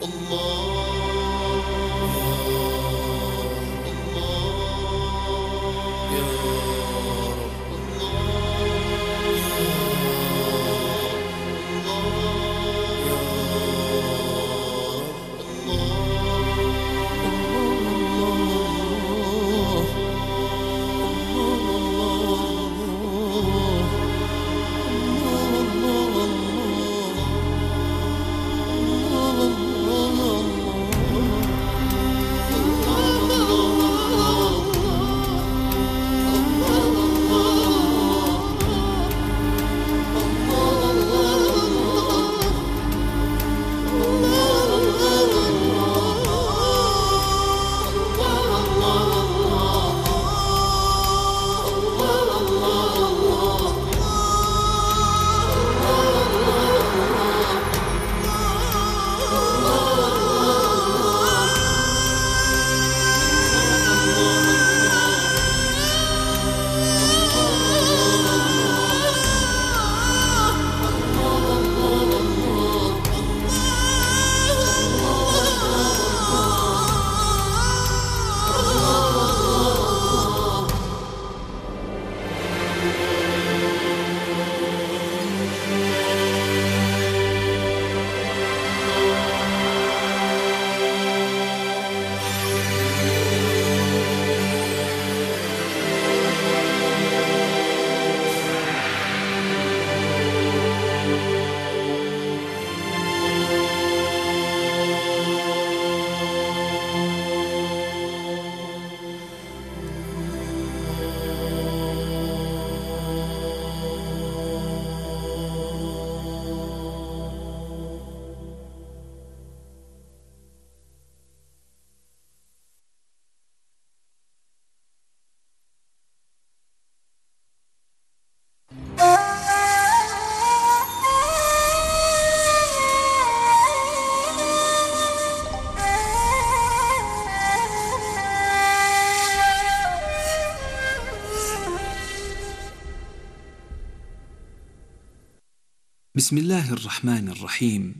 بسم الله الرحمن الرحيم.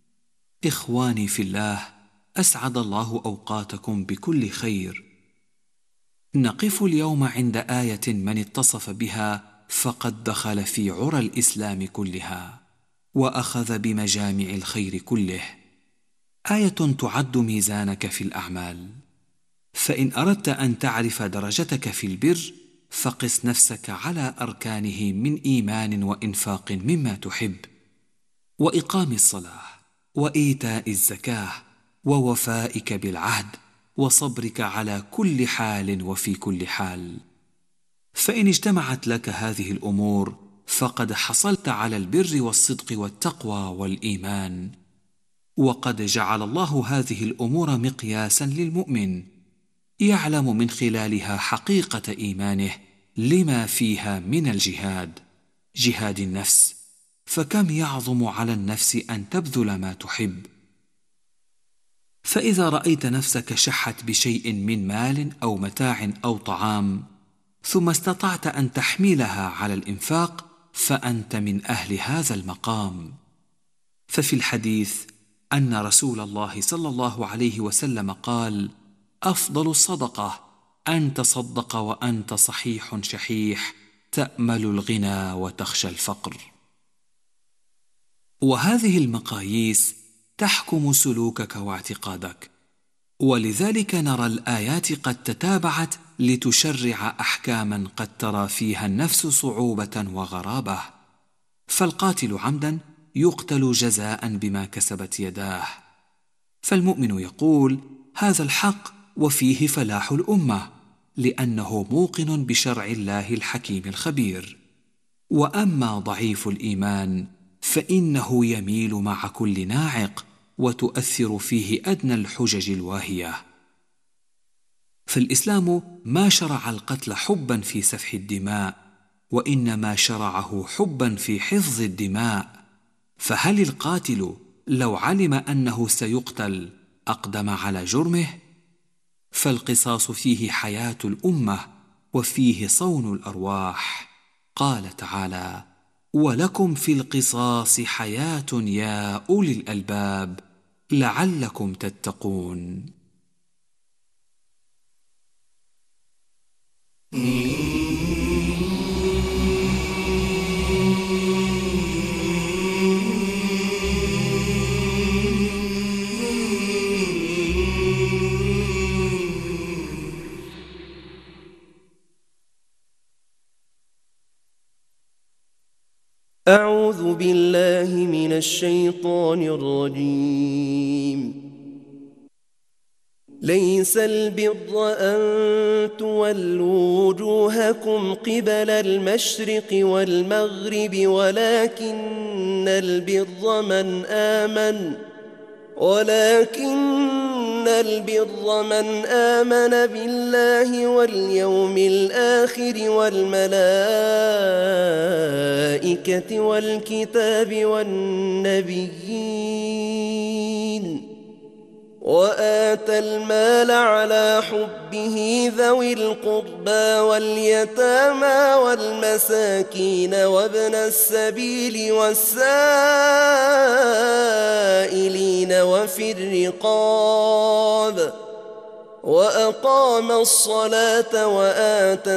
إخواني في الله، أسعد الله أوقاتكم بكل خير. نقف اليوم عند آية من اتصف بها فقد دخل في عرى الإسلام كلها وأخذ بمجامع الخير كله. آية تعد ميزانك في الأعمال، فإن أردت أن تعرف درجتك في البر فقس نفسك على أركانه من إيمان وإنفاق مما تحب، وإقام الصلاة، وإيتاء الزكاة، ووفائك بالعهد، وصبرك على كل حال وفي كل حال. فإن اجتمعت لك هذه الأمور فقد حصلت على البر والصدق والتقوى والإيمان. وقد جعل الله هذه الأمور مقياسا للمؤمن يعلم من خلالها حقيقة إيمانه لما فيها من الجهاد، جهاد النفس، فكم يعظم على النفس أن تبذل ما تحب. فإذا رأيت نفسك شحت بشيء من مال أو متاع أو طعام ثم استطعت أن تحملها على الإنفاق فأنت من أهل هذا المقام. ففي الحديث أن رسول الله صلى الله عليه وسلم قال: أفضل الصدقة أن تصدق وأنت صحيح شحيح تأمل الغنى وتخشى الفقر. وهذه المقاييس تحكم سلوكك واعتقادك، ولذلك نرى الآيات قد تتابعت لتشرع أحكاما قد ترى فيها النفس صعوبة وغرابة. فالقاتل عمدا يقتل جزاء بما كسبت يداه. فالمؤمن يقول: هذا الحق وفيه فلاح الأمة، لأنه موقن بشرع الله الحكيم الخبير. وأما ضعيف الإيمان فإنه يميل مع كل ناعق وتؤثر فيه أدنى الحجج الواهية. فالإسلام ما شرع القتل حبا في سفح الدماء، وإنما شرعه حبا في حفظ الدماء. فهل القاتل لو علم أنه سيقتل أقدم على جرمه؟ فالقصاص فيه حياة الأمة وفيه صون الأرواح. قال تعالى: ولكم في القصاص حياة يا أولي الألباب لعلكم تتقون. أعوذ بالله من الشيطان الرجيم. ليس البر أن تولوا وجوهكم قبل المشرق والمغرب ولكن البر من آمن بالله واليوم الآخر والملائكة والكتاب والنبيين وآتى المال على حبه ذوي القربى واليتامى والمساكين وابن السبيل والسائلين وفي الرقاب وأقام الصلاة وآتى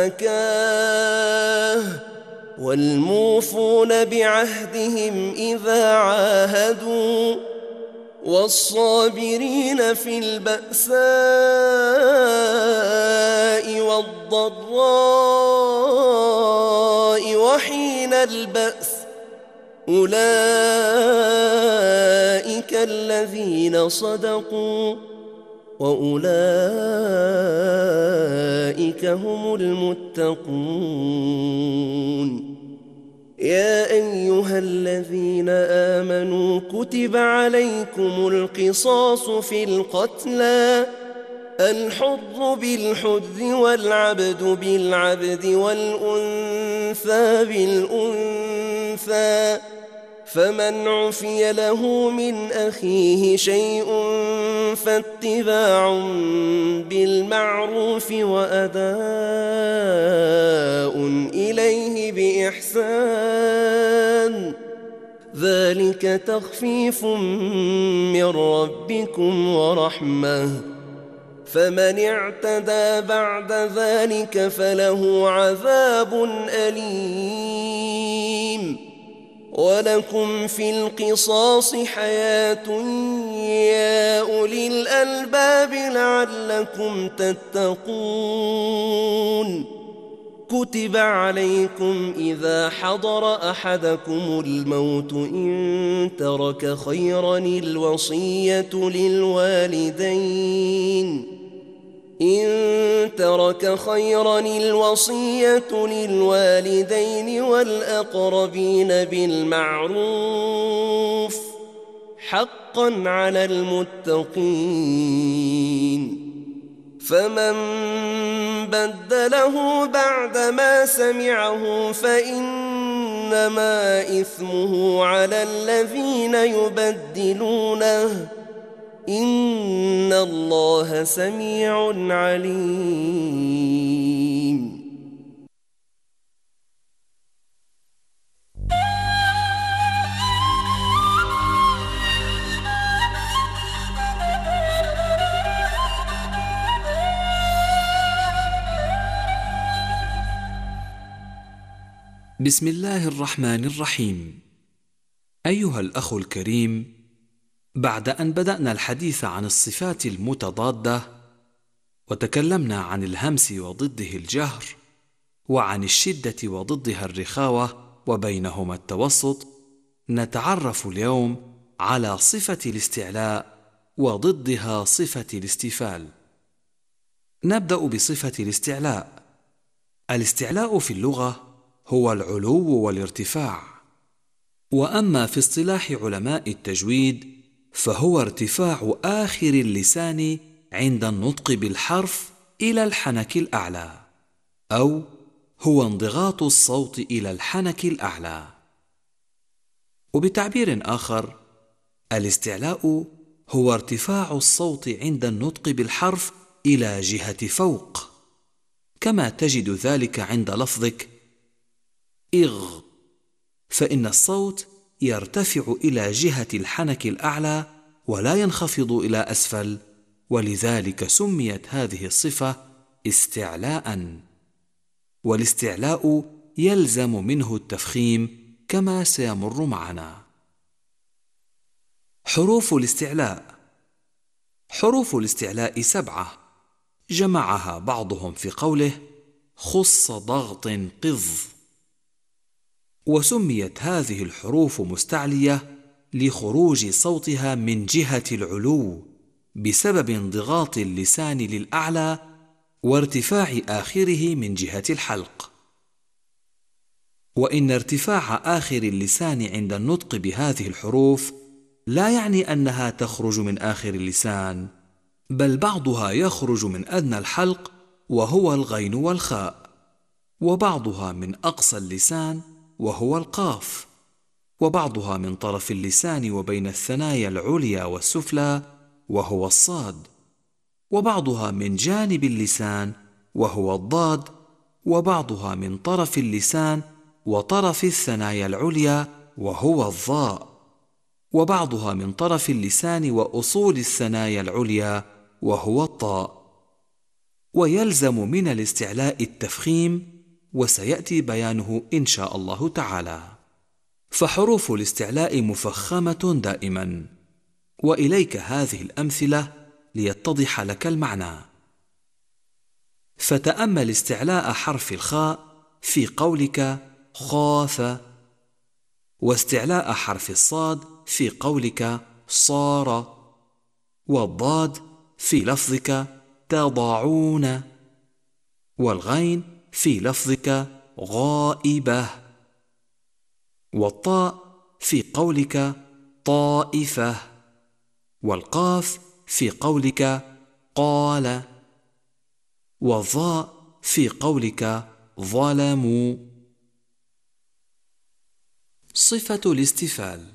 الزكاة والموفون بعهدهم إذا عاهدوا والصابرين في البأساء والضراء وحين البأس أولئك الذين صدقوا وأولئك هم المتقون. يا أيها الذين آمنوا كتب عليكم القصاص في القتلى الحر بالحر والعبد بالعبد والأنثى بالأنثى فمن عفي له من أخيه شيء فاتباع بالمعروف وأداء إليه بإحسان ذلك تخفيف من ربكم ورحمة فمن اعتدى بعد ذلك فله عذاب أليم. ولكم في القصاص حياة يا أولي الألباب لعلكم تتقون. كتب عليكم إذا حضر أحدكم الموت إن ترك خيرا الوصية للوالدين والأقربين بالمعروف حقا على المتقين. فمن بدله بعدما سمعه فإنما إثمه على الذين يبدلونه إن الله سميع عليم. بسم الله الرحمن الرحيم. أيها الأخ الكريم، بعد أن بدأنا الحديث عن الصفات المتضادة وتكلمنا عن الهمس وضده الجهر وعن الشدة وضدها الرخاوة وبينهما التوسط، نتعرف اليوم على صفة الاستعلاء وضدها صفة الاستفال. نبدأ بصفة الاستعلاء. الاستعلاء في اللغة هو العلو والارتفاع، وأما في اصطلاح علماء التجويد فهو ارتفاع آخر اللسان عند النطق بالحرف إلى الحنك الأعلى، أو هو انضغاط الصوت إلى الحنك الأعلى. وبتعبير آخر، الاستعلاء هو ارتفاع الصوت عند النطق بالحرف إلى جهة فوق، كما تجد ذلك عند لفظك إغ، فإن الصوت يرتفع إلى جهة الحنك الأعلى ولا ينخفض إلى أسفل، ولذلك سميت هذه الصفة استعلاء. والاستعلاء يلزم منه التفخيم كما سيمر معنا. حروف الاستعلاء. حروف الاستعلاء 7 جمعها بعضهم في قوله خص ضغط قض. وسميت هذه الحروف مستعلية لخروج صوتها من جهة العلو بسبب انضغاط اللسان للأعلى وارتفاع آخره من جهة الحلق. وإن ارتفاع آخر اللسان عند النطق بهذه الحروف لا يعني أنها تخرج من آخر اللسان، بل بعضها يخرج من أدنى الحلق وهو الغين والخاء، وبعضها من أقصى اللسان وهو القاف، وبعضها من طرف اللسان وبين الثنايا العليا والسفلى وهو الصاد، وبعضها من جانب اللسان وهو الضاد، وبعضها من طرف اللسان وطرف الثنايا العليا وهو الظاء، وبعضها من طرف اللسان وأصول الثنايا العليا وهو الطاء. ويلزم من الاستعلاء التفخيم، وسيأتي بيانه إن شاء الله تعالى. فحروف الاستعلاء مفخمة دائما. وإليك هذه الأمثلة ليتضح لك المعنى. فتأمل استعلاء حرف الخاء في قولك خاف، واستعلاء حرف الصاد في قولك صار، والضاد في لفظك تضعون، والغين في لفظك غائبة، والطاء في قولك طائفة، والقاف في قولك قال، والظاء في قولك ظلموا. صفة الاستفال.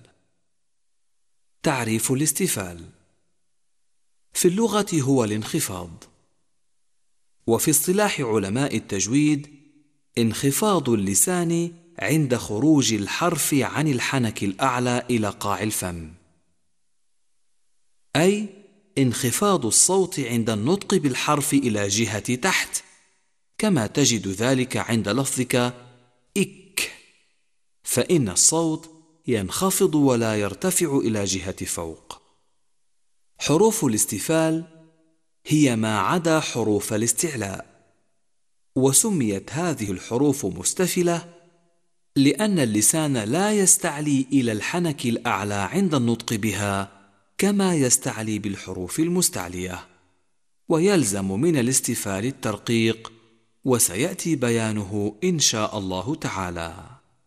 تعريف الاستفال: في اللغة هو الانخفاض، وفي اصطلاح علماء التجويد انخفاض اللسان عند خروج الحرف عن الحنك الأعلى إلى قاع الفم، أي انخفاض الصوت عند النطق بالحرف إلى جهة تحت، كما تجد ذلك عند لفظك إك، فإن الصوت ينخفض ولا يرتفع إلى جهة فوق. حروف الاستفال هي ما عدا حروف الاستعلاء، وسميت هذه الحروف مستفلة لأن اللسان لا يستعلي إلى الحنك الأعلى عند النطق بها كما يستعلي بالحروف المستعلية، ويلزم من الاستفال الترقيق، وسيأتي بيانه إن شاء الله تعالى.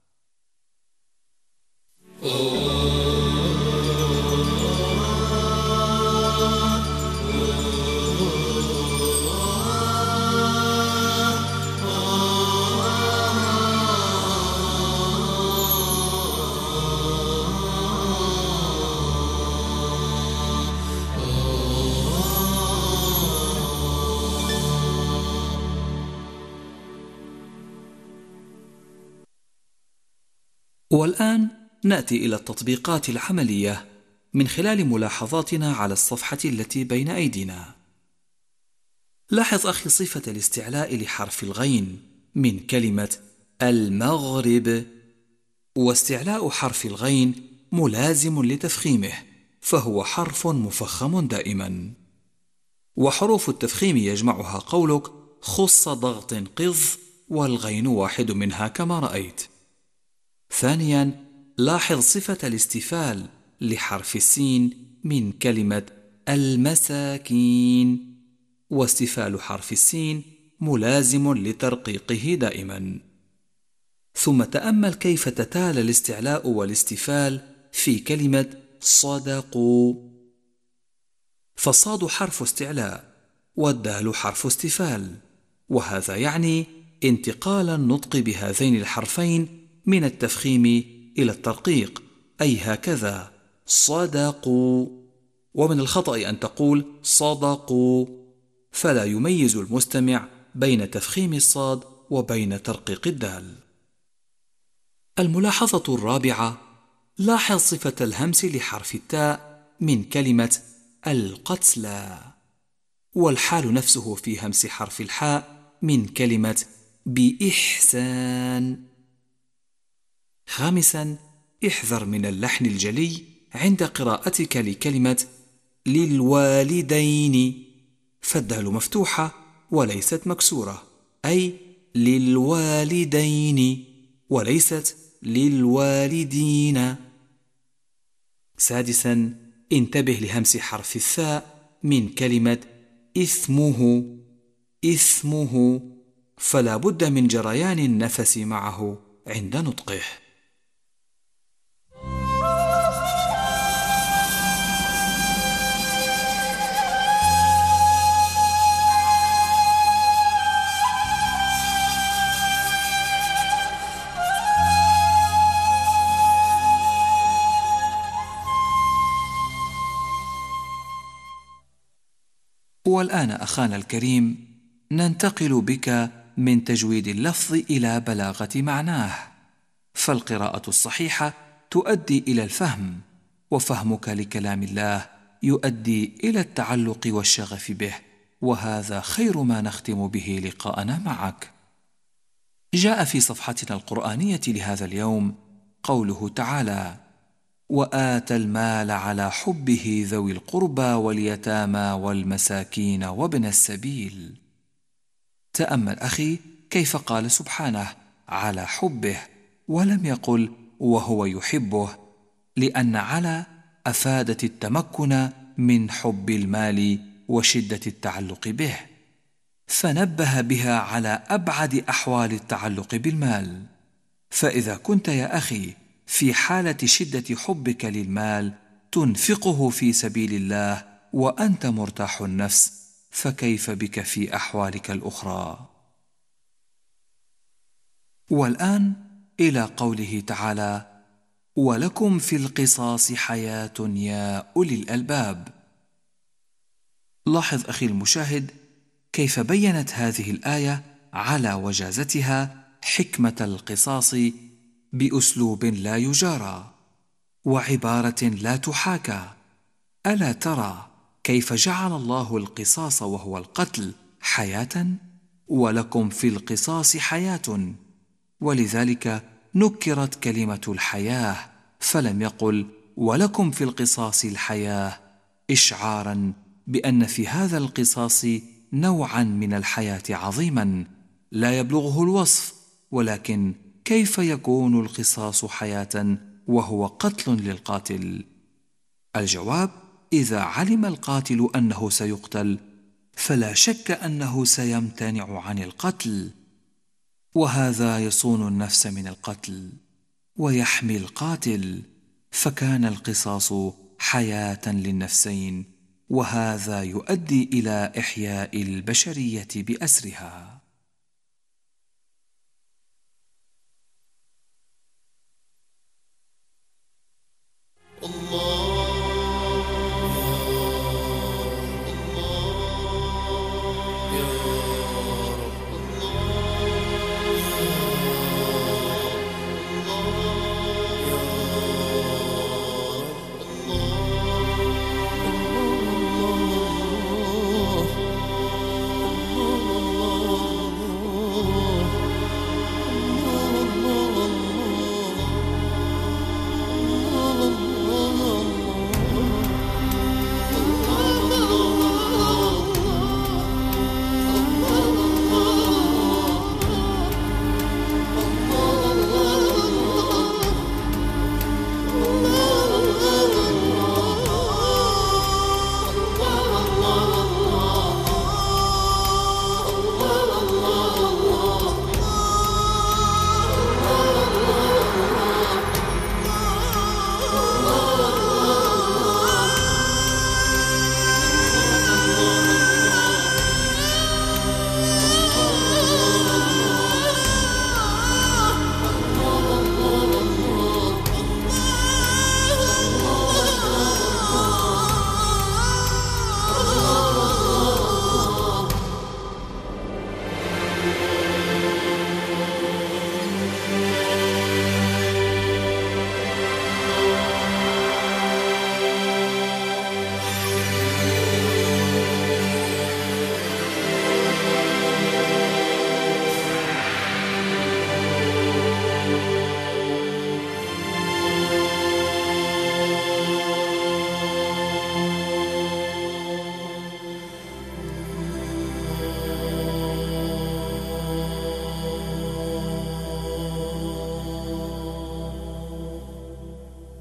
والآن نأتي إلى التطبيقات العملية من خلال ملاحظاتنا على الصفحة التي بين أيدينا. لاحظ أخي صفة الاستعلاء لحرف الغين من كلمة المغرب، واستعلاء حرف الغين ملازم لتفخيمه، فهو حرف مفخم دائما. وحروف التفخيم يجمعها قولك خص ضغط قض، والغين واحد منها كما رأيت. ثانيا، لاحظ صفة الاستفال لحرف السين من كلمة المساكين، واستفال حرف السين ملازم لترقيقه دائما. ثم تأمل كيف تتالى الاستعلاء والاستفال في كلمة صدقوا، فالصاد حرف استعلاء والدال حرف استفال، وهذا يعني انتقال النطق بهذين الحرفين من التفخيم إلى الترقيق، أي هكذا صدقوا. ومن الخطأ أن تقول صدقوا، فلا يميز المستمع بين تفخيم الصاد وبين ترقيق الدال. الملاحظة الرابعة، لاحظ صفة الهمس لحرف التاء من كلمة القتلى، والحال نفسه في همس حرف الحاء من كلمة بإحسان. خامسا، احذر من اللحن الجلي عند قراءتك لكلمة للوالدين، فالدال مفتوحة وليست مكسورة، أي للوالدين وليست للوالدين. سادسا، انتبه لهمس حرف الثاء من كلمة إثمه، فلا بد من جريان النفس معه عند نطقه. والآن أخانا الكريم، ننتقل بك من تجويد اللفظ إلى بلاغة معناه، فالقراءة الصحيحة تؤدي إلى الفهم، وفهمك لكلام الله يؤدي إلى التعلق والشغف به، وهذا خير ما نختم به لقاءنا معك. جاء في صفحتنا القرآنية لهذا اليوم قوله تعالى: وآتى المال على حبه ذوي القربى واليتامى والمساكين وابن السبيل. تأمل أخي كيف قال سبحانه على حبه ولم يقل وهو يحبه، لأن على أفادت التمكن من حب المال وشدة التعلق به، فنبه بها على أبعد أحوال التعلق بالمال. فإذا كنت يا أخي في حالة شدة حبك للمال تنفقه في سبيل الله وأنت مرتاح النفس، فكيف بك في أحوالك الأخرى؟ والآن إلى قوله تعالى: ولكم في القصاص حياة يا أولي الألباب. لاحظ أخي المشاهد كيف بيّنت هذه الآية على وجازتها حكمة القصاص بأسلوب لا يجارى وعبارة لا تحاكى. ألا ترى كيف جعل الله القصاص وهو القتل حياة؟ ولكم في القصاص حياة، ولذلك نكرت كلمة الحياة، فلم يقل ولكم في القصاص الحياة، إشعارا بأن في هذا القصاص نوعا من الحياة عظيما لا يبلغه الوصف. ولكن كيف يكون القصاص حياة وهو قتل للقاتل؟ الجواب: إذا علم القاتل أنه سيقتل فلا شك أنه سيمتنع عن القتل، وهذا يصون النفس من القتل ويحمي القاتل، فكان القصاص حياة للنفسين، وهذا يؤدي إلى إحياء البشرية بأسرها.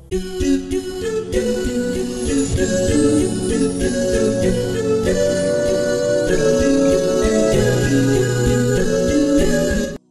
do do do do